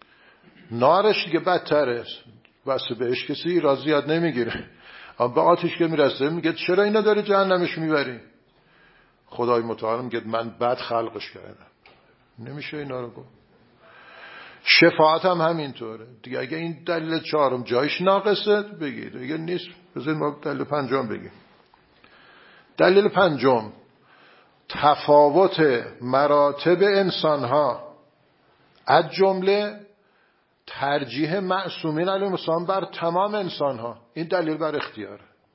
نارش دیگه بدتره، واسه بهش کسی را زیاد نمیگیره، اما به آتش که میرسه میگه چرا اینا داری جهنمش میبری؟ خدای متعال میگه من بد خلقش کردم. نمیشه اینا رو گفت. شفاعت هم همینطوره دیگه. اگه این دلیل چهارم جایش ناقصه بگید، اگه نیست بذارید ما دلیل پنجم بگیم. دلیل پنجم تفاوت مراتب انسانها، از جمله ترجیح معصومین علیهم السلام بر تمام انسانها. این دلیل بر اختیاره.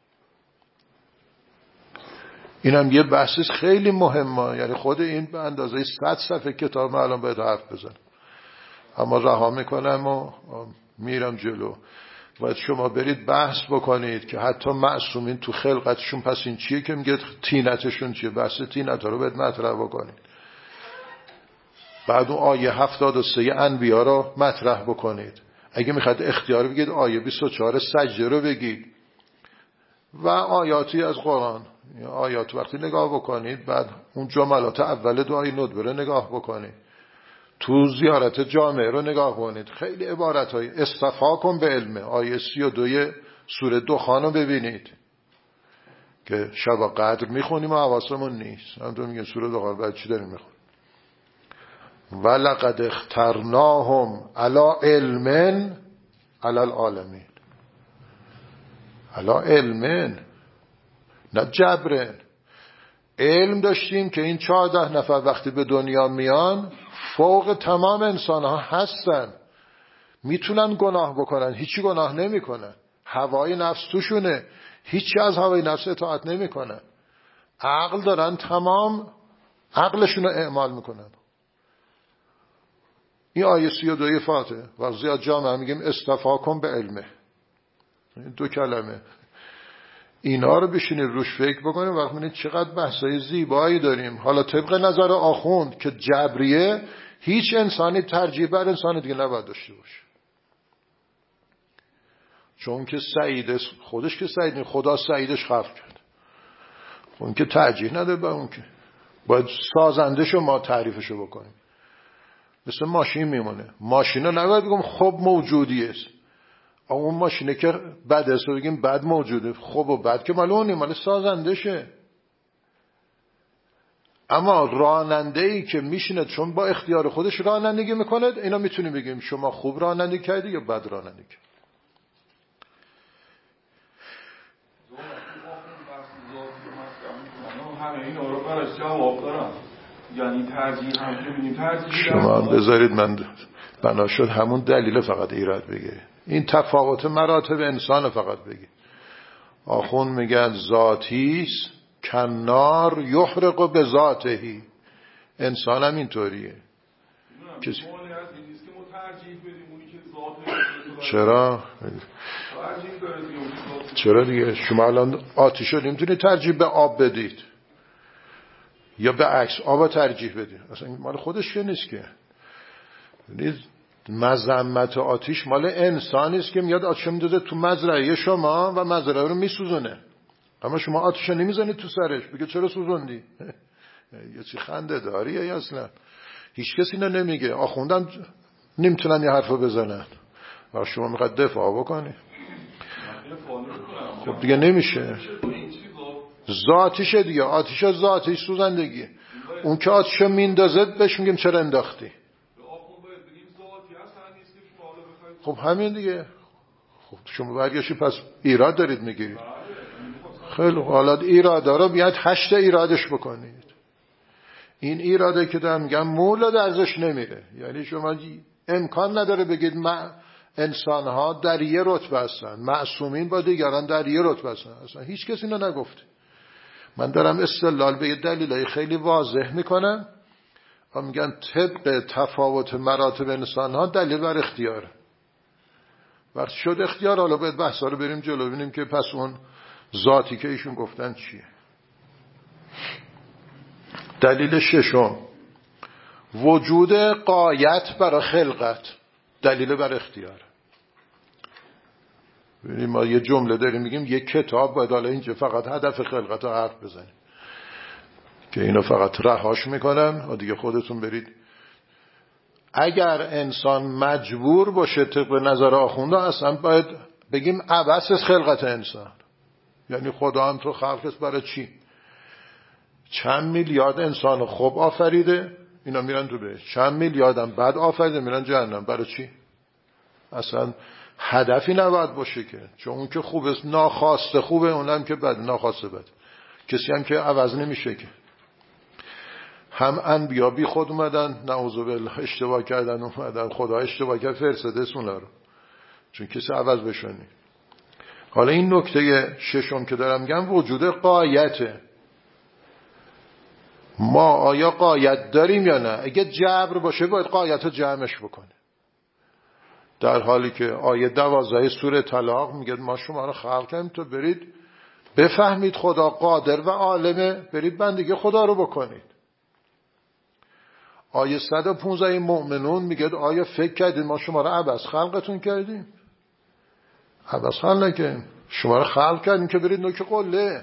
اینم یه بحث خیلی مهمه، یعنی خود این به اندازه 100 صفحه کتاب من الان باید حرف بزنم، اما رها میکنم و میرم جلو. باید شما برید بحث بکنید که حتی معصومین تو خلقتشون پس این چیه که میگه طینتشون چیه، بحث طینت رو باید مطرح بکنید. بعد اون آیه 73 انبیا رو مطرح بکنید. اگه میخواد اختیار بگید آیه 24 سجده رو بگید و آیاتی از قرآن. آیات وقتی نگاه بکنید بعد اون جملات اول دعای ندبه رو نگاه بکنید، تو زیارت جامعه رو نگاه کنید، خیلی عبارت‌های استفاکم به علمه. آیه 32 سوره دخان رو ببینید که شب قدر میخونیم و حواسمون نیست. همونطور میگن سوره دخان بعد چی داریم میخونیم؟ ولقد اخترناهم علی علم علی العالمین. علی علم، نه جبرن. علم داشتیم که این 14 نفر وقتی به دنیا میان فوق تمام انسان ها هستن، میتونن گناه بکنن، هیچی گناه نمیکنن، هوای نفس توشونه، هیچی از هوای نفس اطاعت نمیکنن، عقل دارن، تمام عقلشون رو اعمال میکنن. این آیه 32 فاتحه و زیاد جامعه میگیم استفاکم به علمه. دو کلمه اینا رو بشینید روش فکر بکنید وقت می‌بینید چقدر بحثای زیبایی داریم. حالا طبق نظر آخوند که جبریه هیچ انسانی ترجیح بر انسان دیگه نباید داشته باشه، چون که سعید خودش که سعید خدا سعیدش خلق کرد، اون که ترجیح نده به اون، که باید سازندشو ما تعریفشو بکنیم. مثل ماشین میمونه، ماشینا نباید بگم خب موجودی است، اون ماشینه که بد است بگیم بد موجوده، خب و بد که مال اونه، مال سازندشه. اما راننده‌ای که میشینه چون با اختیار خودش رانندگی میکنه، اینا میتونیم بگیم شما خوب رانندگی کردی یا بد رانندگی کردی. شما بذارید من بنا شد همون دلیل فقط ایراد بگیره، این تفاوت مراتب انسان فقط بگی. آخون میگن ذاتیست کنار یحرق به ذاتهی. انسان هم اینطوریه. چرا دیگه شما الان آتش رو نمیتونی ترجیح به آب بدید یا به عکس آب ترجیح بدید، اصلا مال خودش که نیست که. مذمت آتش مال انسانی است که میاد آتش میندازه تو مزرعه شما و مزرعه رو میسوزونه، اما شما آتش نمیزنید تو سرش بگه چرا سوزوندی. یه چی خنده داریه اصلا. هیچ کسی اینو نمیگه، آخوندم نمیتونن یه حرفو بزنن و شما میخواد دفاع بکنی. خب دیگه نمیشه. ذاتیشه دیگه، آتش ذاتیش سوزندگی. اون که آتش میندازه بهش میگیم چرا انداختی. خب همین دیگه. خب شما برگشتی پس ایراد دارید میگیرید. خیلی حالا ایرادا رو بیاید 8 ایرادش بکنید. این ایراده که دارم میگم مولد ارزش نمیره، یعنی شما امکان نداره بگید انسان‌ها در یه رتبه هستن، معصومین با دیگران در یه رتبه هستن. اصلا هیچ کسی اینو نگفته. من دارم استدلال به یه دلیلای خیلی واضح میکنم و میگن طبق تفاوت مراتب انسان‌ها دلیل بر اختیاره. وقتی شد اختیار حالا باید بحثا رو بریم جلو ببینیم که پس اون ذاتی که ایشون گفتن چیه. دلیل ششم وجود غایت برای خلقت، دلیل بر اختیار. ببینیم ما یه جمله داریم میگیم یک کتاب باید حالا اینجا فقط هدف خلقت رو حرف بزنیم که اینو فقط رهاش میکنن و دیگه خودتون برید اگر انسان مجبور باشه طبق نظر آخونده اصلا باید بگیم عبث خلقت انسان. یعنی خدا هم تو خلقش برای چی؟ چند میلیارد انسان خوب آفریده، اینا میرن تو بهشت. چند میلیارد هم بد آفریده، میرن جهنم. برای چی؟ اصلا هدفی نباید باشه که، چون اون که خوبه ناخواسته خوبه، اونم که بد ناخواسته بد. کسی هم که عوض نمیشه که. هم انبیا بی خود اومدن، نعوذ بالله اشتباه کردن اومدن، خدا اشتباه کرد فرستاده اسمونا رو، چون کسی عوض بشونی. حالا این نکته ششم که دارم میگم وجود غایته. ما آیا غایت داریم یا نه؟ اگه جبر باشه باید غایت رو جمعش بکنه، در حالی که آیه 12 سوره طلاق میگه ما شما رو خلق کردیم تو برید بفهمید خدا قادر و عالمه، برید بندگی خدا رو بکنید. آیه 115 مؤمنون میگه آیا فکر کردید ما شما رو عبث خلقتون کردیم؟ عبث خلق نکردیم، شما رو خلق کردیم که برید نوک قله.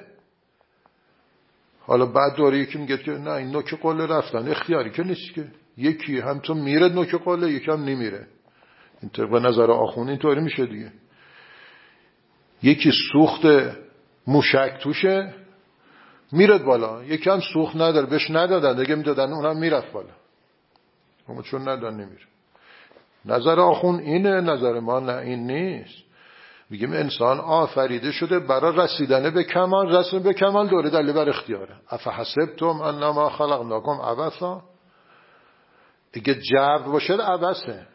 حالا بعد دوره یکی میگه که نه این نوک قله رفتن اختیاری که نیست که، یکی هم تو میره نوک قله یکی هم نمیره. این طبق نظر آخون اینطوری میشه دیگه. یکی سوخت موشک توشه میره بالا، یکی هم سوخت نداره بهش ندادن دیگه، میدادن اونم میرفت بالا، اما چون ندادن نمیره. نظر آخون اینه، نظر ما نه این نیست. میگیم انسان آفریده شده برای رسیدن به کمال، رسیدن به کمال دوره دلیل بر اختیاره. افحسبتم انما خلقناکم عبثا، اگه جبر باشه عبثه،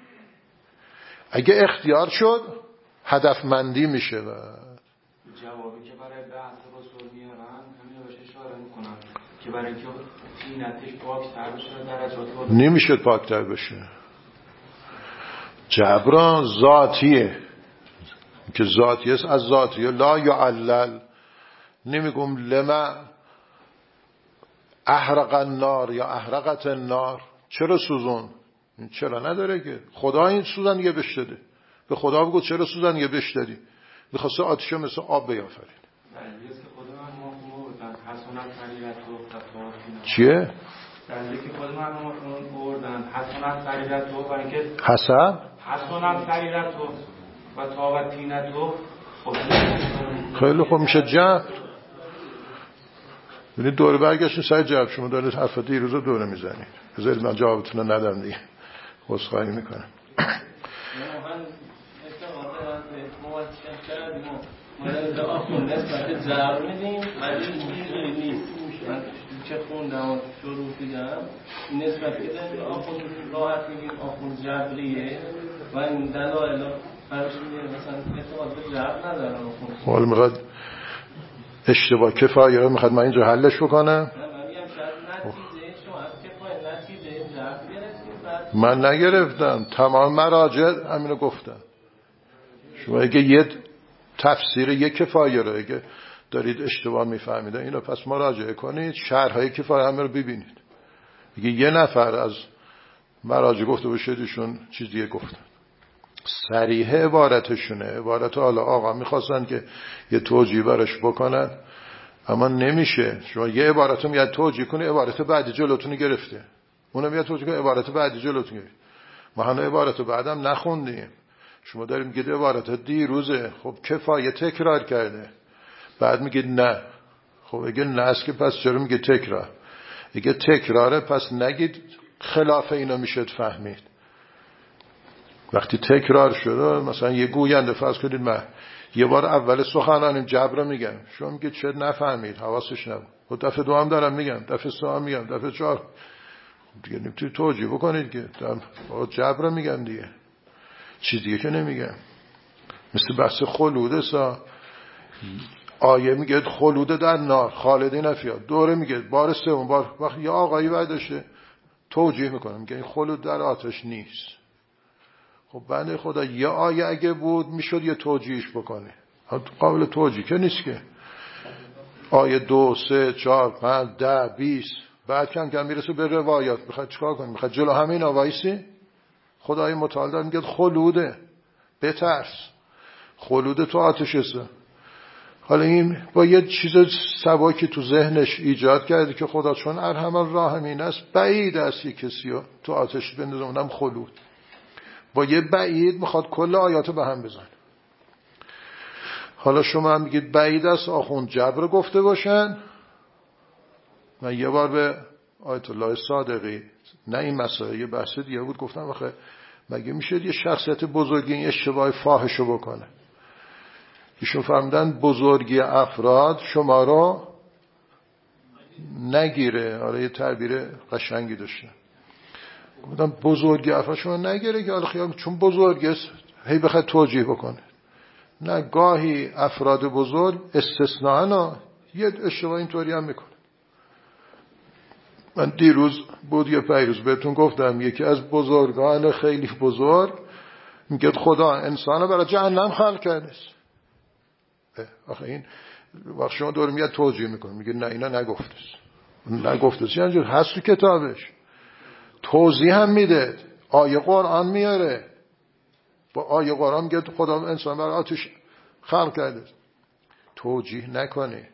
اگه اختیار شد هدفمندی میشه. و جوابی که برای بحث رسول میارن همین روش اشاره میکنن که برای اینکه طینتش پاکتر بشه درجات نمیشه پاکتر بشه. جبران ذاتیه که ذاتیه است، از ذاتیه لا یعلل. نمیگم لما احرق النار یا احرقت النار، چرا سوزون؟ چرا نداره که خدا این سوزن یه بش داده. به خدا بگو چرا سوزن یه بش دادی؟ میخواسته آتیشو مثل آب بیافرین. چیه؟ در که خود مردم بردن حسنت فریدت و برای که حسنت فریدت و طاقت تینت و خیلی خوب میشه جبر. ببینید دوره برگشتین سر جبر. شما دارید حرف دیروز رو دوره میزنید. بذارید من جوابتون رو ندم دیگه، خواهی میکنم. چه خوندم شروع دیدم نسبت که آخوند راحت میگیم آخوند جبریه و این دلائل فرش میگه مثلا اعتقاد به جبر ندارم آخوند. حالا میخواد اشتباه کفایه رو میخواد من اینجا حلش بکنم؟ من میگم شاید نتیجه شما از کفایه نتیجه جبر گرفتیم. من نگرفتم، تمام مراجع همینو گفتم. شما اگه یه تفسیر یک کفایه رو اگه دارید اشتباه میفهمیده اینو پس مراجعه کنید، شرحهای کفایه همه رو ببینید. اگه یه نفر از مراجع گفته باشید ایشون چیز دیگه گفتن، صریح عبارتشونه. عبارت حالا آقا میخواستن که یه توجیه برش بکنن اما نمیشه. شما یه عبارت رو میاد توجیه کنی، عبارت بعدی جلوتونی گرفته، اونم میاد توجیه کنی، عبارت بعدی جلوتون گرفته. ما هنوز عبارت بعدم نخوندیم. شما داریم میگید عبارت دیروزه، خب کفایه تکرار کرده، بعد میگید نه. خب اگه نه است که پس چرا میگه تکرار؟ اگه تکراره پس نگید خلاف اینو میشد فهمید. وقتی تکرار شده، مثلا یه گوینده فرض کنید من یه بار اول سخنانیم جبر میگم، شما میگید چه نفهمید، حواسش نبود. و دفعه دوم دارم میگم، دفعه سوم میگم، دفعه چهار دیگه نمیتونید توجیه بکنید که جبر میگم دیگه، چیز دیگه که نمیگم. مثل بحث خلوده سا آیه میگه خلوده در نار خالدین فیها، دوره میگه بار سوم بار وقت یه آقایی برداشته توجیه میکنه میگه این خلود در آتش نیست. خب بنده خدا یه آیه اگه بود میشد یه توجیهش بکنه، قابل توجیه که نیست که. آیه 2 3 4 5 10 20 بعد کم کم میرسه به روایات. میخواد چیکار کنه؟ میخواد جلو همین آوایسی؟ خدای متعال داره میگه خلوده، بترس، خلوده تو آتش است. حالا این با یه چیز سباکی تو ذهنش ایجاد کرده که خدا چون ارحم الراحمین است بعید است یک کسی رو تو آتش بندازه، اونم خلود. با یه بعید میخواد کل آیات به هم بزنه. حالا شما هم میگید بعید است آخوند جبر گفته باشن. من یه بار به آیت الله صادقی نه این مسئله یه بحث دیگه بود گفتم آخه مگه میشه یه شخصیت بزرگی این اشتباه فاحشو بکنه؟ ایشون فهمیدن بزرگی افراد شما رو نگیره. آره یه تعبیر قشنگی داشته. گفتم بزرگی افراد شما نگیره که حالا خیال چون بزرگی است هی بخواد توجیه بکنه. نه، گاهی افراد بزرگ استثناء یه اشتباه اینطوری هم میکنه. من دیروز بود یا پیروز بهتون گفتم یکی از بزرگان خیلی بزرگ میگه خدا انسان برای جهنم خلق کرده است. آخه این وقت شما دور میاد توجیه میکنه میگه نه اینا نگفته است. نگفته است یعنی هست تو کتابش، توضیح هم میده، آیه قرآن میاره، با آیه قرآن میگه خدا انسان برای آتش خلق کرده است. توجیه نکنه.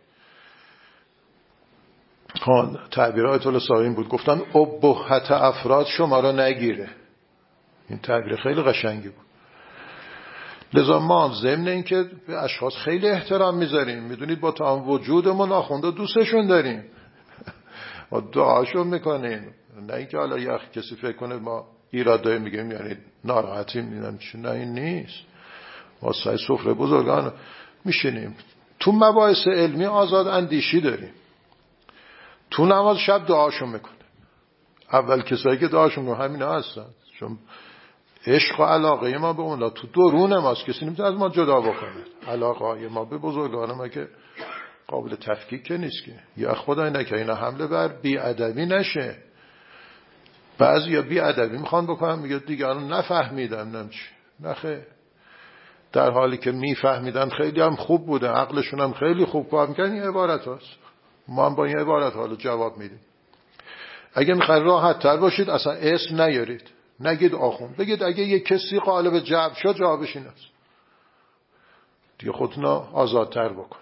تعبیر آیت الله صالحین بود گفتن ابهت افراد شما را نگیره. این تعبیر خیلی قشنگی بود. لذا ما ضمن این که به اشخاص خیلی احترام میذاریم، میدونید با تمام وجودمون آخونده دوستشون داریم ما دعاشون میکنیم. نه اینکه حالا یه کسی فکر کنه ما ایراد داریم میگیم یعنی ناراحتیم میدونم چی. نه این نیست. ما سای سفره بزرگان میشینیم، تو مباحث علمی آزاد اندیشی داریم، تو نماز شب دعاشون میکنه. اول کسایی که دعاشون میکنه همین هستن، چون عشق و علاقه ما به اونها تو درون ماست، کسی نمیتونه از ما جدا بکنه. علاقه ما به بزرگان ما که قابل تفکیک که نیست که یا خدای نکنه اینا حمله بر بی‌ادبی نشه. بعضیا بی‌ادبی میخوان بکنن میگه دیگران نفهمیدن نمیشه. نخه در حالی که میفهمیدن خیلی هم خوب بوده، عقلشون هم خیلی خوب کار میکنن. این عبارت هست، ما هم با این عبارت حالا جواب میدیم. اگه میخواید راحت تر باشید اصلا اسم نیارید، نگید آخوند، بگید اگه یک کسی قالب جبر شد جوابش این است. دیگه خودتون آزادتر بکنید.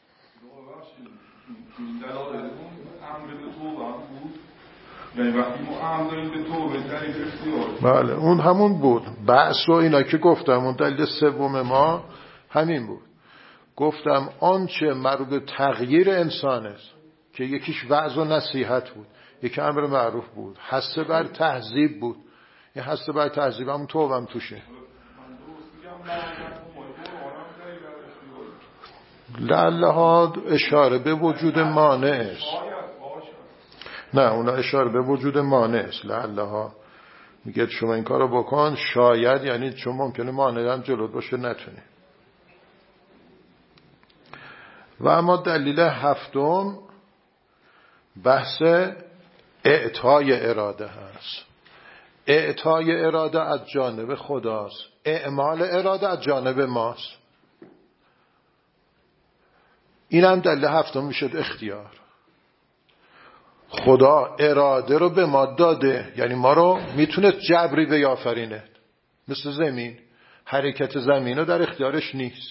بله اون همون بود. بحث و اینا که گفتم اون دلیل سوم ما همین بود. گفتم آنچه مربوط به تغییر انسان است که یکیش وعظ و نصیحت بود، یکی امر معروف بود، حث بر تهذیب بود. این حث بر تهذیب هم توبم توشه. لعلها اشاره به وجود مانع است. نه اونا اشاره به وجود مانع است. لعلها میگه شما این کارو بکن، شاید یعنی چون ممکنه مانع هم جلوت باشه نتونی. و اما دلیل هفتم بحث اعطای اراده هست. اعطای اراده از جانب خداست، اعمال اراده از جانب ماست. این هم دلیل هفتم میشد اختیار. خدا اراده رو به ما داده، یعنی ما رو میتونه جبری بیافرینه. مثل زمین، حرکت زمین رو در اختیارش نیست.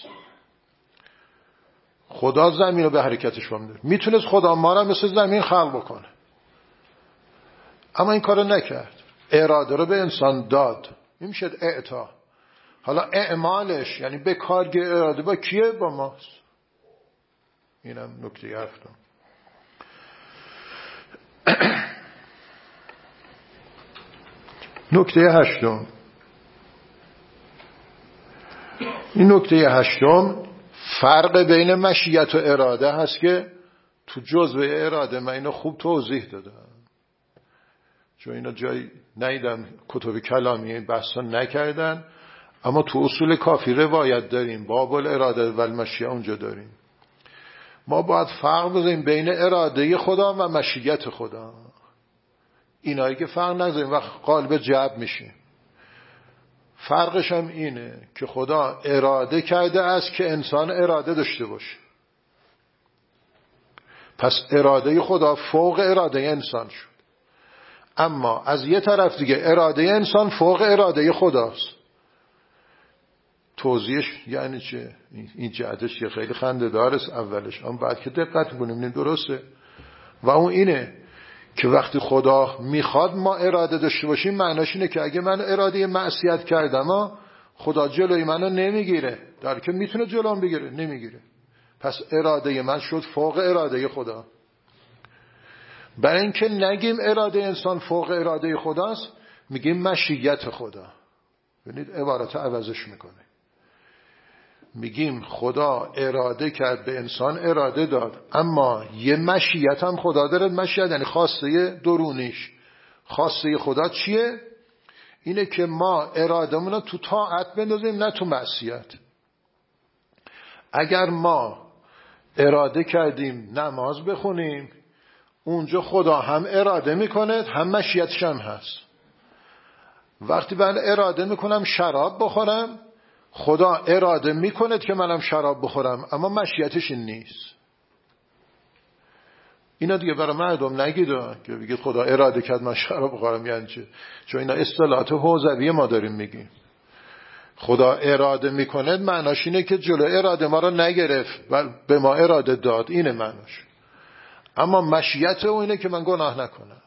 خدا زمین رو به حرکتش وامنده. میتونست خدا ما رو مثل زمین خلق بکنه، اما این کارو نکرد. اراده رو به انسان داد. این میشه اعطا. حالا اعمالش یعنی به کارگیر اراده با کیه؟ با ماست. اینم نکته هفتم. نکته هشتم. این نکته هشتم فرق بین مشیت و اراده هست که تو جزء اراده من اینو خوب توضیح دادم، چون اینا جایی ندیدم کتب کلامی این بحثا نکردن، اما تو اصول کافی روایت داریم. باب الاراده و المشیه اونجا داریم. ما باید فرق بزنیم بین اراده خدا و مشیت خدا. اینایی که فرق نذاریم وقت قالب جبر میشیم. فرقش هم اینه که خدا اراده کرده است که انسان اراده داشته باشه. پس اراده خدا فوق اراده انسان شد. اما از یه طرف دیگه اراده انسان فوق اراده خداست. توضیحش یعنی چه؟ این جهتش یه خیلی خنده داره اولش، اما بعد که دقت میکنیم این درسته. و اون اینه که وقتی خدا میخواد ما اراده داشته باشیم، معناش اینه که اگه من اراده معصیت کردم خدا جلوی منو نمیگیره، در که میتونه جلوم بگیره نمیگیره. پس اراده من شد فوق اراده خدا. برای اینکه نگیم اراده انسان فوق اراده خداست، میگیم مشیت خدا. ببینید عبارت عوضش میکنه، میگیم خدا اراده کرد، به انسان اراده داد، اما یه مشیت هم خدا داره. مشیت یعنی خواسته درونیش. خواسته خدا چیه؟ اینه که ما ارادمون رو تو طاعت بندازیم، نه تو معصیت. اگر ما اراده کردیم نماز بخونیم، اونجا خدا هم اراده میکنه هم مشیتش هم هست. وقتی من اراده میکنم شراب بخورم، خدا اراده میکنه که منم شراب بخورم، اما مشیتش این نیست. اینا دیگه برای مردم نگید که بگید خدا اراده کرد من شراب بخورم یعنی چه؟ چون اینا اصطلاحات حوزوی ما داریم میگیم. خدا اراده میکنه معناش اینه که جلو اراده ما رو نگرفت و به ما اراده داد، اینه معناش. اما مشیت او اینه که من گناه نکنم.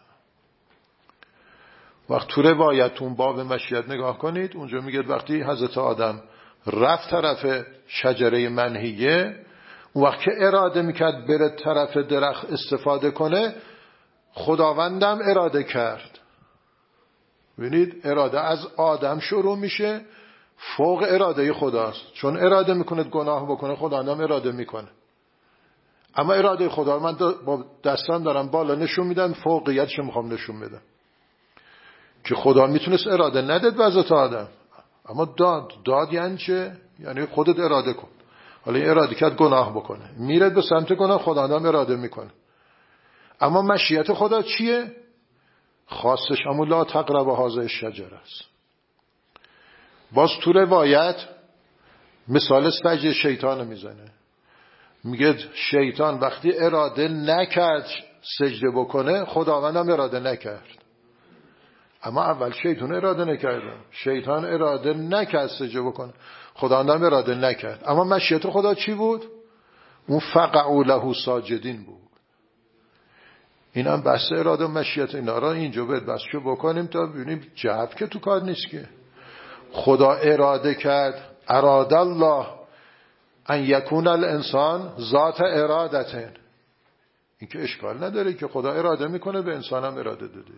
وقت تو روایتون باب مشیت نگاه کنید، اونجا میگه وقتی حضرت آدم رفت طرف شجره منهیه، اون وقت که اراده میکرد بره طرف درخت استفاده کنه، خداوندم اراده کرد. ببینید اراده از آدم شروع میشه، فوق اراده خداست. چون اراده میکنه گناه بکنه، خداوندم اراده میکنه. اما اراده خدا من با دستم دارم بالا نشون میدم، فوقیتش میخوام نشون بدم که خدا میتونست اراده نداد به حضرت آدم، اما داد یعنی چه؟ یعنی خودت اراده کن. حالا این اراده کرد گناه بکنه، میره به سمت گناه، خدا هم اراده میکنه. اما مشیت خدا چیه؟ خواستش اما لا تقربوا هذه الشجره است. باز تو روایت مثال سجده شیطان میزنه، میگه شیطان وقتی اراده نکرد سجده بکنه، خداوند هم اراده نکرد. اما اول شیطان اراده نکرده، شیطان اراده نکرد سجده بکنه، خداوند هم اراده نکرد. اما مشیت خدا چی بود؟ اون فقعوا له ساجدین بود. این هم بحث اراده و مشیت. اینا را اینجا باید بحثشو بکنیم تا ببینیم جهب که تو کار نیست که. خدا اراده کرد، اراد الله ان یکون الانسان ذات ارادتن. این که اشکال نداره که خدا اراده میکنه، به انسان هم اراده داده.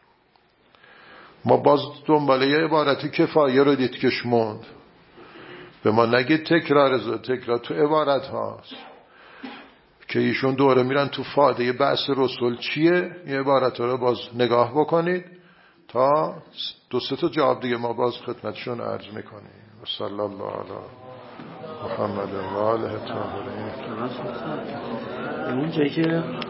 ما باز دنباله یه عبارتی کفایه رو دید کش موند. به ما نگید تکرار تو عبارت هاست که ایشون دوره میرن تو فاده بحث رسول چیه. یه عبارت رو باز نگاه بکنید تا 2-3 جواب دیگه ما باز خدمتشون عرض میکنیم. و صلی الله علی محمد و آله الطاهرین.